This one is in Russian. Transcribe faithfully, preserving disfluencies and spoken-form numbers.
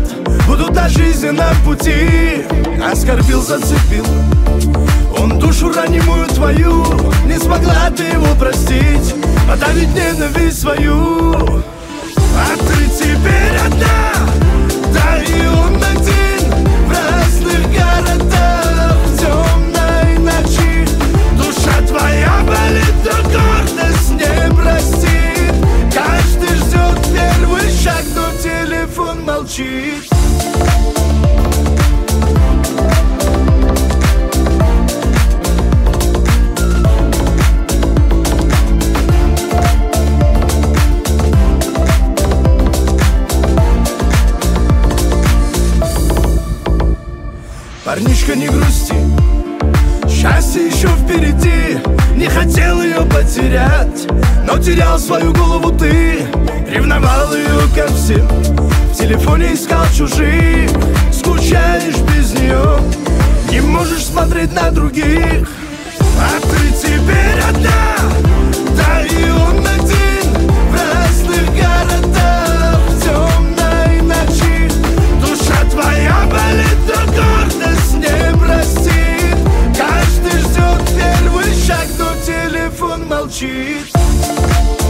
взгляд будут на жизненном пути. Оскорбил, зацепил, он душу ранимую твою. Не смогла ты его простить, подавить ненависть свою. А ты теперь одна, да и он один, в разных городах, в темной ночи. Душа твоя болит, но гордость не простит. Каждый ждет первый шаг, но телефон молчит. Парнишка, не грусти, счастье еще впереди. Не хотел ее потерять, но терял свою голову ты. Ревновал ее ко всем, в телефоне искал чужих. Скучаешь без нее, не можешь смотреть на других. А ты теперь одна, да и он один, в разных городах, в темной ночи. Душа твоя болит, но гордость не простит. Каждый ждет первый шаг, но телефон молчит.